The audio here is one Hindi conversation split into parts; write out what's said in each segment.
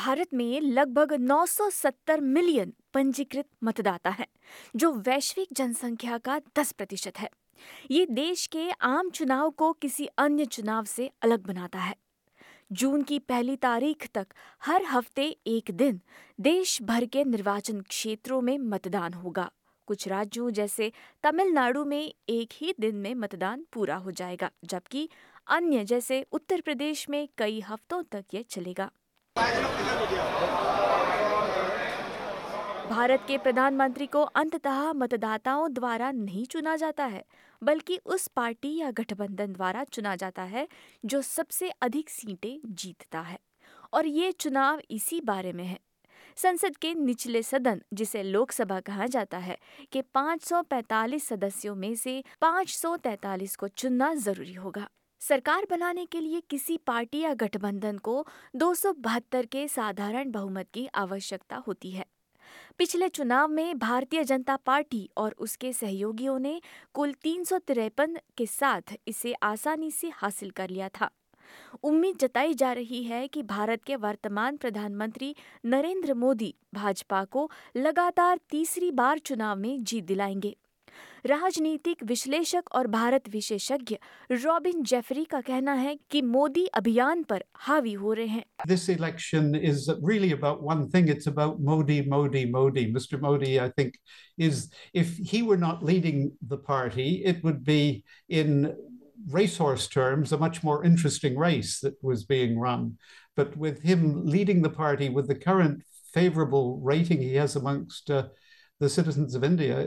भारत में लगभग 970 मिलियन पंजीकृत मतदाता हैं, जो वैश्विक जनसंख्या का 10% है। ये देश के आम चुनाव को किसी अन्य चुनाव से अलग बनाता है। जून की पहली तारीख तक हर हफ्ते एक दिन देश भर के निर्वाचन क्षेत्रों में मतदान होगा। कुछ राज्यों जैसे तमिलनाडु में एक ही दिन में मतदान पूरा हो जाएगा, जबकि अन्य जैसे उत्तर प्रदेश में कई हफ्तों तक ये चलेगा। भारत के प्रधानमंत्री को अंततः मतदाताओं द्वारा नहीं चुना जाता है, बल्कि उस पार्टी या गठबंधन द्वारा चुना जाता है जो सबसे अधिक सीटें जीतता है। और ये चुनाव इसी बारे में है। संसद के निचले सदन, जिसे लोकसभा कहा जाता है, के 545 सदस्यों में से 543 को चुनना जरूरी होगा। सरकार बनाने के लिए किसी पार्टी या गठबंधन को 272 के साधारण बहुमत की आवश्यकता होती है। पिछले चुनाव में भारतीय जनता पार्टी और उसके सहयोगियों ने कुल 353 के साथ इसे आसानी से हासिल कर लिया था। उम्मीद जताई जा रही है कि भारत के वर्तमान प्रधानमंत्री नरेंद्र मोदी भाजपा को लगातार तीसरी बार चुनाव में जीत दिलाएंगे। राजनीतिक विश्लेषक और भारत विशेषज्ञ रॉबिन जेफरी का कहना है कि मोदी अभियान पर हावी हो रहे हैं। This election is really about one thing. It's about Modi, Modi, Modi. Mr. Modi, I think, if he were not leading the party, it would be in racehorse terms a much more interesting race that was being run. But with him leading the party with the current favorable rating he has amongst the citizens of India,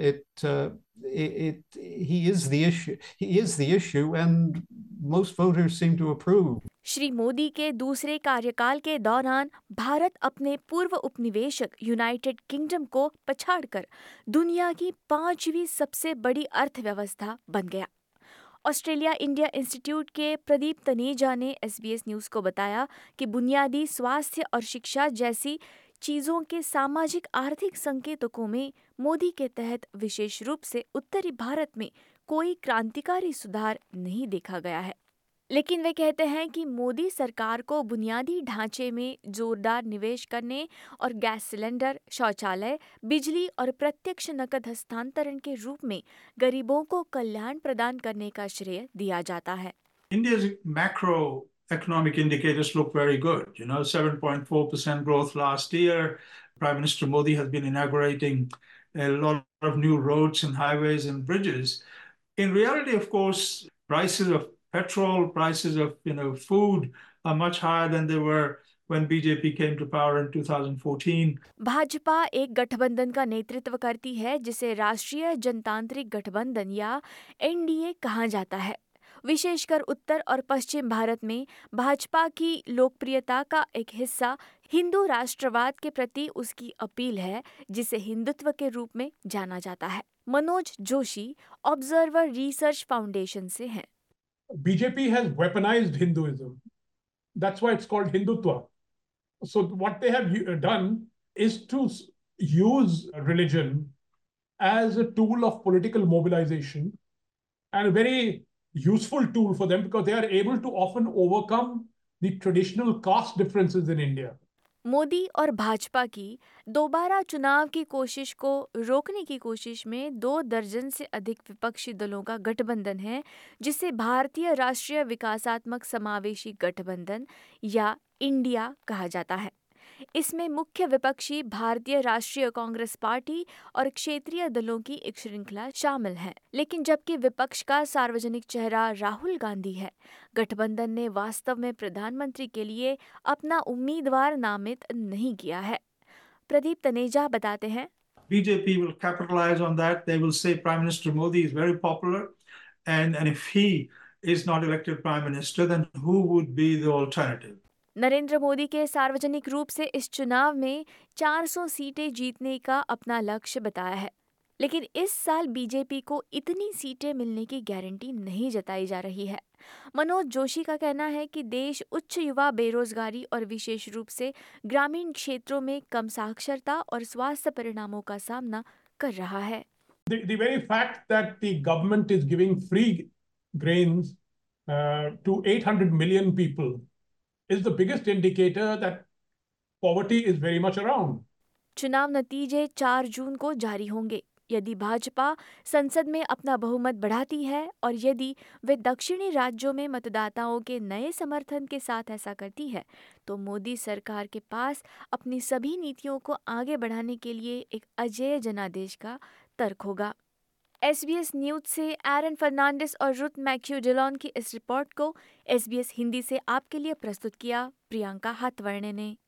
he is the issue. He is the issue, and most voters seem to approve. Shri Modi के दूसरे कार्यकाल के दौरान भारत अपने पूर्व उपनिवेशक यूनाइटेड किंगडम को पछाड़कर दुनिया की 5वीं सबसे बड़ी अर्थव्यवस्था बन गया। ऑस्ट्रेलिया इंडिया इंस्टीट्यूट के प्रदीप तनेजा ने SBS न्यूज़ को बताया कि बुनियादी स्वास्थ्य और शिक्षा जैसी चीज़ों के सामाजिक आर्थिक संकेतकों में मोदी के तहत विशेष रूप से उत्तरी भारत में कोई क्रांतिकारी सुधार नहीं देखा गया है। लेकिन वे कहते हैं कि मोदी सरकार को बुनियादी ढांचे में जोरदार निवेश करने और गैस सिलेंडर, शौचालय, बिजली और प्रत्यक्ष नकद हस्तांतरण के रूप में गरीबों को कल्याण प्रदान करने का श्रेय दिया जाता है। India's macroeconomic indicators look very good. 7.4% growth last year. Prime Minister Modi has been inaugurating a lot of new roads and highways and bridges. In reality, of course, prices of petrol, prices of food are much higher than they were when BJP came to power in 2014. Bhajpa एक गठबंधन का नेतृत्व करती है जिसे राष्ट्रीय जनतांत्रिक गठबंधन या NDA कहा जाता है। विशेषकर उत्तर और पश्चिम भारत में भाजपा की लोकप्रियता का एक हिस्सा हिंदू राष्ट्रवाद के प्रति उसकी अपील है, जिसे हिंदुत्व के रूप में जाना जाता है। Manoj Joshi Observer Research Foundation से हैं। BJP has weaponized Hinduism. That's why it's called Hindutva. So what they have done is to use religion as a tool of political mobilization, and a very useful tool for them because they are able to often overcome the traditional caste differences in India. Modi और भाजपा की दोबारा चुनाव की कोशिश को रोकने की कोशिश में 2 दर्जन से अधिक विपक्षी दलों का गठबंधन है, जिसे भारतीय राष्ट्रीय विकासात्मक समावेशी गठबंधन या इंडिया कहा जाता है। इसमें मुख्य विपक्षी भारतीय राष्ट्रीय कांग्रेस पार्टी और क्षेत्रीय दलों की एक श्रृंखला शामिल है। लेकिन जबकि विपक्ष का सार्वजनिक चेहरा राहुल गांधी है, गठबंधन ने वास्तव में प्रधानमंत्री के लिए अपना उम्मीदवार नामित नहीं किया है। प्रदीप तनेजा बताते हैं, BJP will capitalize on that. They will say Prime Minister Modi is very popular, and if he is not elected Prime Minister, then who would be the alternative? Narendra Modi के सार्वजनिक रूप से इस चुनाव में 400 सीटें जीतने का अपना लक्ष्य बताया है। लेकिन इस साल बीजेपी को इतनी सीटें मिलने की गारंटी नहीं जताई जा रही है। मनोज जोशी का कहना है कि देश उच्च युवा बेरोजगारी और विशेष रूप से ग्रामीण क्षेत्रों में कम साक्षरता और स्वास्थ्य परिणामों का सामना कर रहा है। The very fact that the government is giving free grains to 800 million people is the biggest indicator that poverty is very much around. चुनाव नतीजे 4 जून को जारी होंगे। यदि भाजपा संसद में अपना बहुमत बढ़ाती है और यदि वे दक्षिणी राज्यों में मतदाताओं के नए समर्थन के साथ ऐसा करती है, तो मोदी सरकार के पास अपनी सभी नीतियों को आगे बढ़ाने के लिए एक अजेय जनादेश का तर्क होगा। SBS न्यूज से एरन फर्नांडिस और रुथ मैथ्यू डिलॉन की इस रिपोर्ट को SBS हिंदी से आपके लिए प्रस्तुत किया प्रियंका हाथवर्णे ने।